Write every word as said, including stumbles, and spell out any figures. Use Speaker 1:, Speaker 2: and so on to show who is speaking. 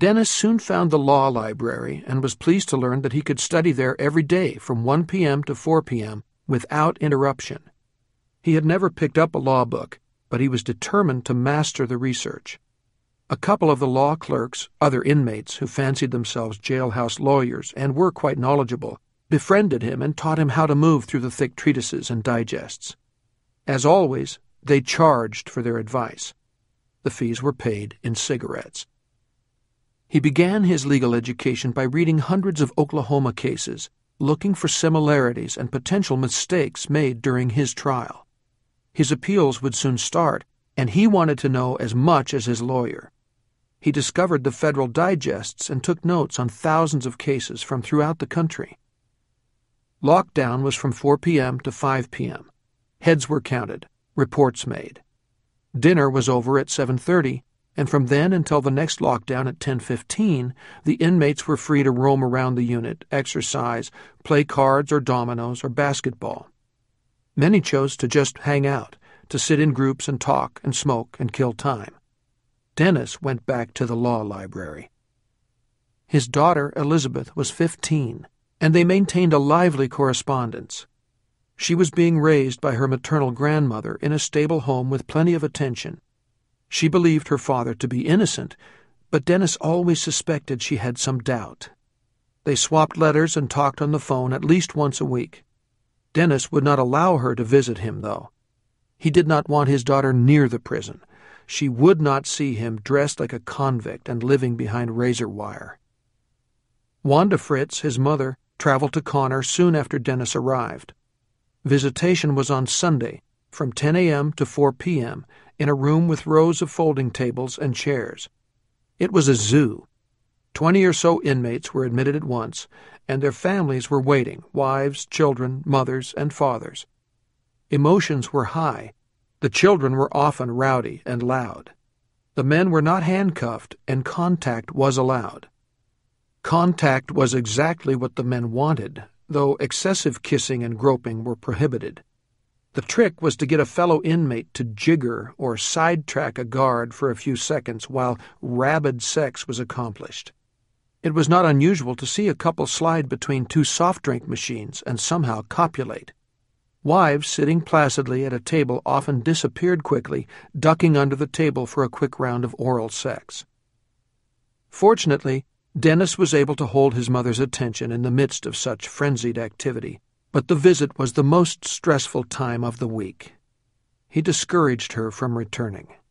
Speaker 1: Dennis soon found the law library and was pleased to learn that he could study there every day from one p m to four p m without interruption. He had never picked up a law book, but he was determined to master the research. A couple of the law clerks, other inmates who fancied themselves jailhouse lawyers and were quite knowledgeable, befriended him and taught him how to move through the thick treatises and digests. As always, they charged for their advice. The fees were paid in cigarettes. He began his legal education by reading hundreds of Oklahoma cases, looking for similarities and potential mistakes made during his trial. His appeals would soon start, and he wanted to know as much as his lawyer. He discovered the federal digests and took notes on thousands of cases from throughout the country. Lockdown was from four p m to five p m Heads were counted, reports made. Dinner was over at seven thirty, and from then until the next lockdown at ten fifteen, the inmates were free to roam around the unit, exercise, play cards or dominoes or basketball. Many chose to just hang out, to sit in groups and talk and smoke and kill time. Dennis went back to the law library. His daughter, Elizabeth, was fifteen, and they maintained a lively correspondence. She was being raised by her maternal grandmother in a stable home with plenty of attention. She believed her father to be innocent, but Dennis always suspected she had some doubt. They swapped letters and talked on the phone at least once a week. Dennis would not allow her to visit him, though. He did not want his daughter near the prison. She would not see him dressed like a convict and living behind razor wire. Wanda Fritz, his mother, traveled to Connor soon after Dennis arrived. Visitation was on Sunday, from ten a m to four p m, in a room with rows of folding tables and chairs. It was a zoo. Twenty or so inmates were admitted at once, and their families were waiting, wives, children, mothers, and fathers. Emotions were high. The children were often rowdy and loud. The men were not handcuffed, and contact was allowed. Contact was exactly what the men wanted, though excessive kissing and groping were prohibited. The trick was to get a fellow inmate to jigger or sidetrack a guard for a few seconds while rabid sex was accomplished. It was not unusual to see a couple slide between two soft drink machines and somehow copulate. Wives sitting placidly at a table often disappeared quickly, ducking under the table for a quick round of oral sex. Fortunately, Dennis was able to hold his mother's attention in the midst of such frenzied activity, but the visit was the most stressful time of the week. He discouraged her from returning.